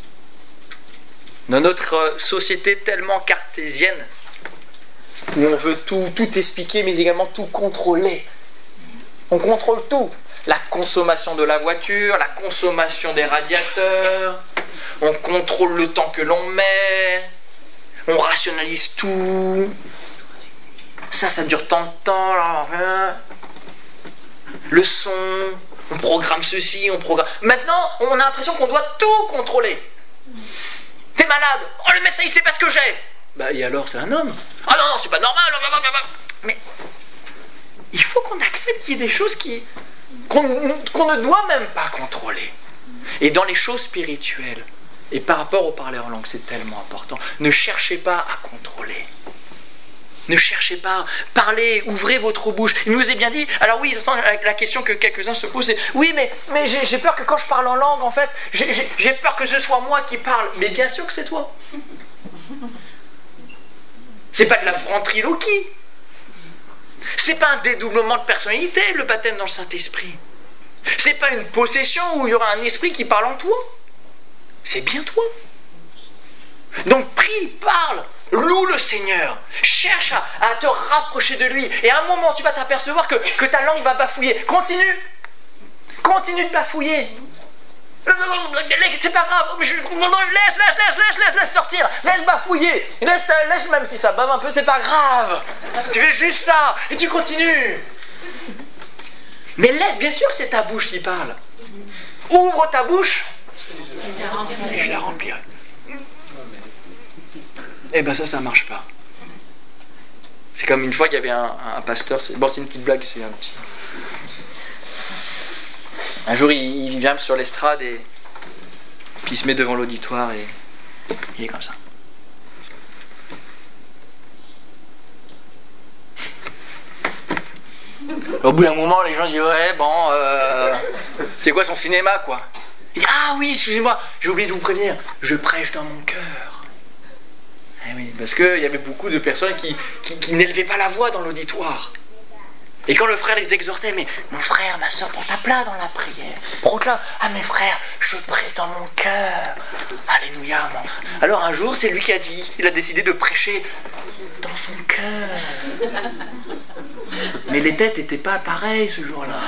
Dans notre société tellement cartésienne, où on veut tout expliquer, mais également tout contrôler. On contrôle tout. La consommation de la voiture, la consommation des radiateurs, on contrôle le temps que l'on met, on rationalise tout. Ça dure tant de temps. Le son, on programme ceci, on programme... Maintenant, on a l'impression qu'on doit tout contrôler. T'es malade. Oh, le médecin, il sait pas ce que j'ai. Bah, et alors, c'est un homme. Ah non, c'est pas normal. Mais il faut qu'on accepte qu'il y ait des choses qu'on ne doit même pas contrôler. Et dans les choses spirituelles, et par rapport au parler en langue, c'est tellement important. Ne cherchez pas à contrôler. Ne cherchez pas, parlez, ouvrez votre bouche. Il nous est bien dit, alors oui, la question que quelques-uns se posent, c'est oui, mais j'ai peur que quand je parle en langue, en fait, j'ai peur que ce soit moi qui parle. Mais bien sûr que c'est toi. C'est pas de la ventriloquie. C'est pas un dédoublement de personnalité, le baptême dans le Saint-Esprit. C'est pas une possession où il y aura un esprit qui parle en toi. C'est bien toi. Donc prie, parle, loue le Seigneur, cherche à te rapprocher de lui. Et à un moment, tu vas t'apercevoir que ta langue va bafouiller. Continue de bafouiller. C'est pas grave, laisse sortir, laisse bafouiller, laisse même si ça bave un peu, c'est pas grave. Tu fais juste ça et tu continues. Mais laisse, bien sûr, c'est ta bouche qui parle. Ouvre ta bouche et je la remplirai. Eh ben ça marche pas. C'est comme une fois, il y avait un pasteur, c'est une petite blague, c'est un petit... Un jour, il vient sur l'estrade et puis il se met devant l'auditoire et il est comme ça. Au bout d'un moment, les gens disent ouais, bon, c'est quoi son cinéma, quoi? Il dit ah oui, excusez-moi, j'ai oublié de vous prévenir, je prêche dans mon cœur. Eh oui, parce qu'il y avait beaucoup de personnes qui n'élevaient pas la voix dans l'auditoire. Et quand le frère les exhortait, mais mon frère, ma soeur, prends ta place dans la prière. Proclame, ah mes frères, je prie dans mon cœur. Alléluia, mon frère. Alors un jour, c'est lui qui a dit, il a décidé de prêcher dans son cœur. Mais les têtes n'étaient pas pareilles ce jour-là.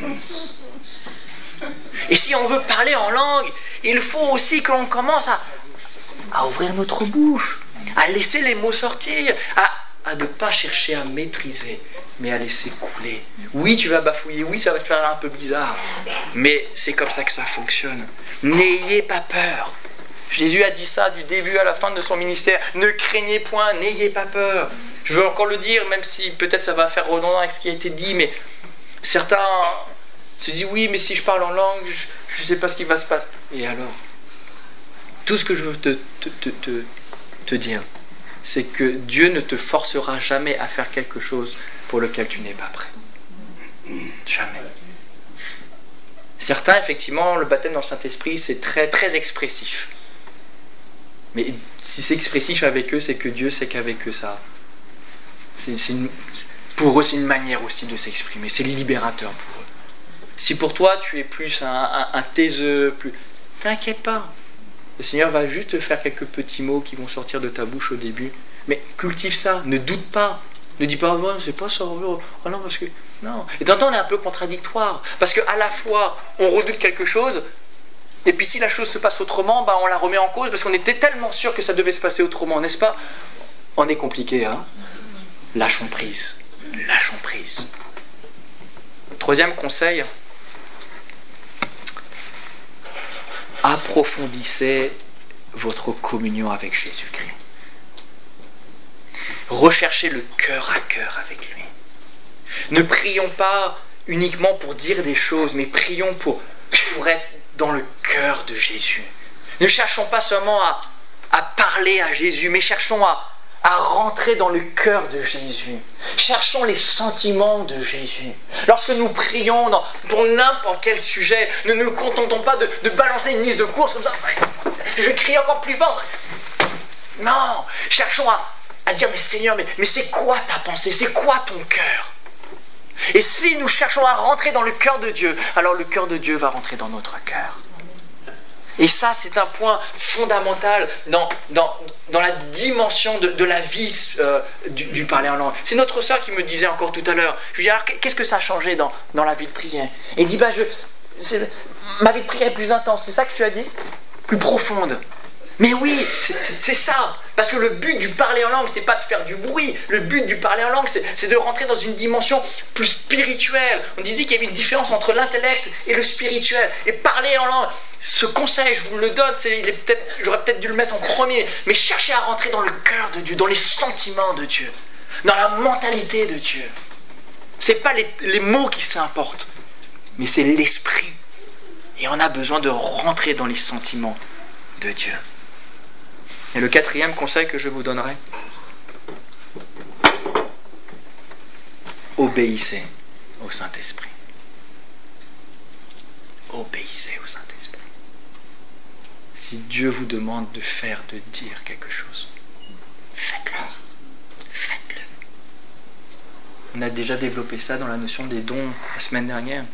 Et si on veut parler en langue, il faut aussi que l'on commence à ouvrir notre bouche, à laisser les mots sortir, à ne pas chercher à maîtriser, mais à laisser couler. Oui, tu vas bafouiller, oui, ça va te faire un peu bizarre, mais c'est comme ça que ça fonctionne. N'ayez pas peur. Jésus a dit ça du début à la fin de son ministère. Ne craignez point, n'ayez pas peur. Je veux encore le dire, même si peut-être ça va faire redondant avec ce qui a été dit, mais certains se disent oui, mais si je parle en langue, je ne sais pas ce qui va se passer. Et alors, tout ce que je veux te dire, c'est que Dieu ne te forcera jamais à faire quelque chose pour lequel tu n'es pas prêt. Jamais. Certains, effectivement, le baptême dans le Saint-Esprit, c'est très, très expressif. Mais si c'est expressif avec eux, c'est que Dieu sait qu'avec eux, ça... pour eux, c'est une manière aussi de s'exprimer. C'est libérateur pour eux. Si pour toi, tu es plus un taiseux, t'inquiète pas. Le Seigneur va juste te faire quelques petits mots qui vont sortir de ta bouche au début. Mais cultive ça, ne doute pas. Ne dis pas, oh, c'est pas ça. Oh non, parce que... Non. Et tant on est un peu contradictoire. Parce qu'à la fois, on redoute quelque chose, et puis si la chose se passe autrement, on la remet en cause, parce qu'on était tellement sûr que ça devait se passer autrement, n'est-ce pas? On est compliqué, hein? Lâchons prise. Lâchons prise. Troisième conseil. Approfondissez votre communion avec Jésus-Christ. Recherchez le cœur à cœur avec lui. Ne prions pas uniquement pour dire des choses, mais prions pour être dans le cœur de Jésus. Ne cherchons pas seulement à parler à Jésus, mais cherchons à rentrer dans le cœur de Jésus. Cherchons les sentiments de Jésus. Lorsque nous prions pour n'importe quel sujet, ne nous contentons pas de balancer une liste de courses comme ça. Je crie encore plus fort. Non, cherchons à dire, mais Seigneur, mais c'est quoi ta pensée? C'est quoi ton cœur? Et si nous cherchons à rentrer dans le cœur de Dieu, alors le cœur de Dieu va rentrer dans notre cœur. Et ça, c'est un point fondamental dans la dimension de la vie du parler en langue. C'est notre sœur qui me disait encore tout à l'heure. Je lui dis, alors qu'est-ce que ça a changé dans la vie de prière? Et il dit, ma vie de prière est plus intense. C'est ça que tu as dit? Plus profonde. Mais oui, c'est ça. Parce que le but du parler en langue, c'est pas de faire du bruit. Le but du parler en langue, c'est de rentrer dans une dimension plus spirituelle. On disait qu'il y avait une différence entre l'intellect et le spirituel. Et parler en langue, ce conseil, je vous le donne, j'aurais peut-être dû le mettre en premier. Mais cherchez à rentrer dans le cœur de Dieu, dans les sentiments de Dieu, dans la mentalité de Dieu. C'est pas les mots qui s'importent, mais c'est l'esprit. Et on a besoin de rentrer dans les sentiments de Dieu. Et le quatrième conseil que je vous donnerai, obéissez au Saint-Esprit. Obéissez au Saint-Esprit. Si Dieu vous demande de faire, de dire quelque chose, faites-le. Faites-le. On a déjà développé ça dans la notion des dons la semaine dernière.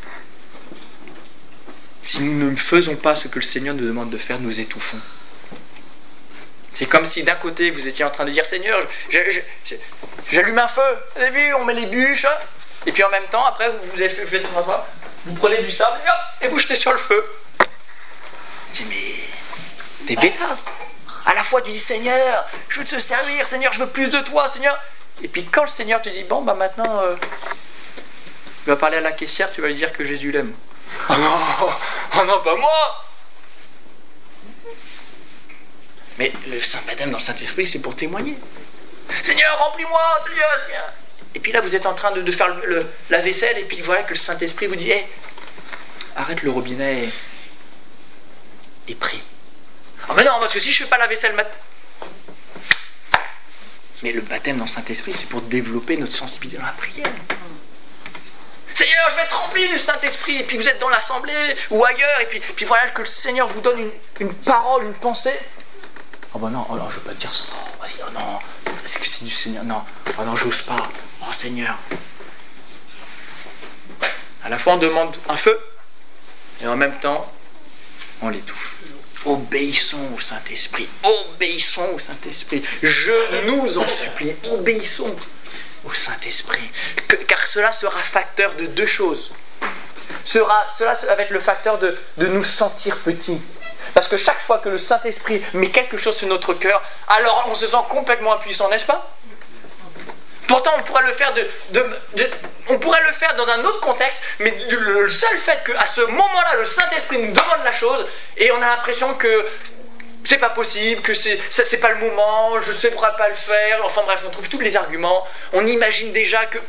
Si nous ne faisons pas ce que le Seigneur nous demande de faire, nous étouffons. C'est comme si d'un côté vous étiez en train de dire, Seigneur, j'allume un feu, vous avez vu, on met les bûches, et puis en même temps, après vous prenez du sable et vous jetez sur le feu. Je dis, mais t'es bêta. À la fois tu dis, Seigneur, je veux te servir, Seigneur, je veux plus de toi, Seigneur. Et puis quand le Seigneur te dit, bon, maintenant, tu vas parler à la caissière, tu vas lui dire que Jésus l'aime. Oh non, pas moi. Mais le Saint-Baptême dans le Saint-Esprit, c'est pour témoigner. Seigneur, remplis-moi, Seigneur. Et puis là, vous êtes en train de faire la vaisselle, et puis voilà que le Saint-Esprit vous dit, arrête le robinet et prie. Ah mais non, parce que si je ne fais pas la vaisselle maintenant... Mais le baptême dans le Saint-Esprit, c'est pour développer notre sensibilité dans la prière. Seigneur, je vais être rempli du Saint-Esprit, et puis vous êtes dans l'assemblée ou ailleurs, et puis voilà que le Seigneur vous donne une parole, une pensée. Oh ben non, je ne veux pas te dire ça. Oh non, est-ce que c'est du Seigneur? Non, oh non, j'ose pas. Oh Seigneur. À la fois on demande un feu, et en même temps, on l'étouffe. Obéissons au Saint-Esprit. Obéissons au Saint-Esprit. Je nous en supplie, obéissons au Saint-Esprit. Car cela sera facteur de deux choses. Cela va être le facteur de nous sentir petits. Parce que chaque fois que le Saint-Esprit met quelque chose sur notre cœur, alors on se sent complètement impuissant, n'est-ce pas? Pourtant, on pourrait le faire on pourrait le faire dans un autre contexte, mais le seul fait qu'à ce moment-là, le Saint-Esprit nous demande la chose, et on a l'impression que c'est pas possible, que c'est pas le moment, je ne pourrais pas le faire, enfin bref, on trouve tous les arguments, on imagine déjà que...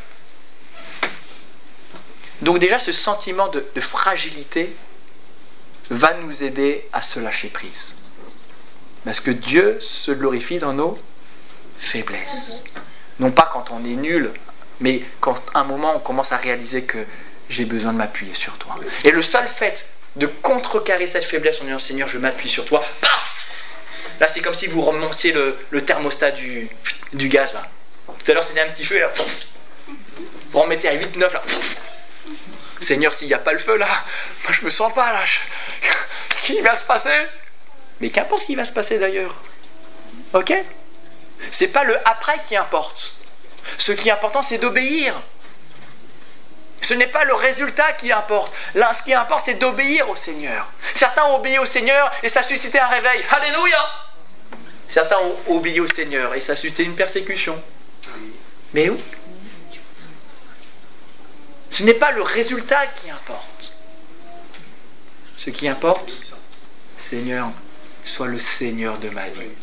Donc déjà, ce sentiment de fragilité va nous aider à se lâcher prise. Parce que Dieu se glorifie dans nos faiblesses. Non pas quand on est nul, mais quand à un moment on commence à réaliser que j'ai besoin de m'appuyer sur toi. Et le seul fait de contrecarrer cette faiblesse en disant Seigneur, je m'appuie sur toi, paf! Là c'est comme si vous remontiez le thermostat du gaz. Là. Tout à l'heure c'était un petit feu, et là, vous remettez à 8-9 là. Seigneur, s'il n'y a pas le feu là, moi je me sens pas là. Qu'est-ce qui va se passer? Mais qu'importe ce qui va se passer d'ailleurs. Ok? C'est pas le après qui importe. Ce qui est important, c'est d'obéir. Ce n'est pas le résultat qui importe. Là, ce qui importe, c'est d'obéir au Seigneur. Certains ont obéi au Seigneur et ça a suscité un réveil. Alléluia! Certains ont obéi au Seigneur et ça a suscité une persécution. Mais oui. Ce n'est pas le résultat qui importe. Ce qui importe, Seigneur, sois le Seigneur de ma vie.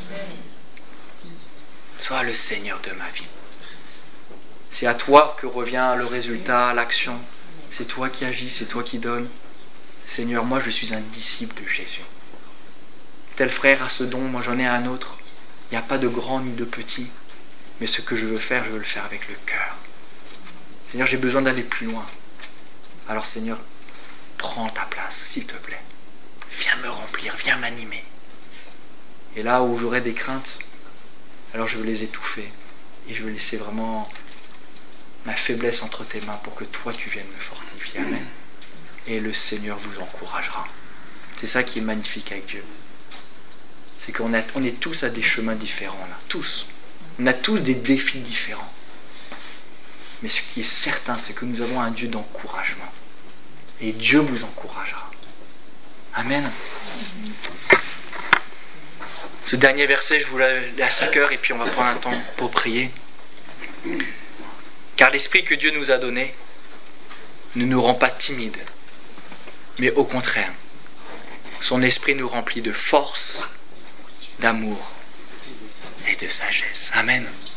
Sois le Seigneur de ma vie. C'est à toi que revient le résultat, l'action. C'est toi qui agis, c'est toi qui donnes. Seigneur, moi je suis un disciple de Jésus. Tel frère a ce don, moi j'en ai un autre. Il n'y a pas de grand ni de petit. Mais ce que je veux faire, je veux le faire avec le cœur. Seigneur, j'ai besoin d'aller plus loin. Alors Seigneur, prends ta place, s'il te plaît. Viens me remplir, viens m'animer. Et là où j'aurai des craintes, alors je veux les étouffer. Et je veux laisser vraiment ma faiblesse entre tes mains pour que toi tu viennes me fortifier. Amen. Et le Seigneur vous encouragera. C'est ça qui est magnifique avec Dieu. C'est qu'on est tous à des chemins différents là. Tous. On a tous des défis différents. Mais ce qui est certain, c'est que nous avons un Dieu d'encouragement. Et Dieu vous encouragera. Amen. Ce dernier verset, je vous l'ai à 5 heures et puis on va prendre un temps pour prier. Car l'esprit que Dieu nous a donné ne nous rend pas timides, mais au contraire, son esprit nous remplit de force, d'amour et de sagesse. Amen.